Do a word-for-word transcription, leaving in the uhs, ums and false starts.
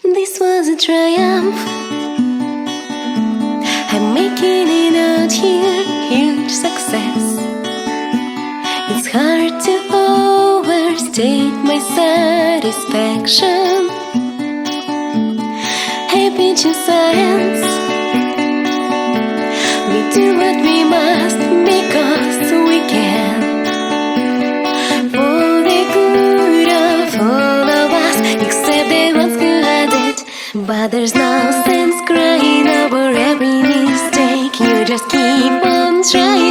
This was a triumph. I'm making it out here, huge success. It's hard to overstate my satisfaction. Happy to science. We do what we must because we can. For the good of all of us, except the ones who had it. But there's no sense crying over every mistake. You just keep on trying.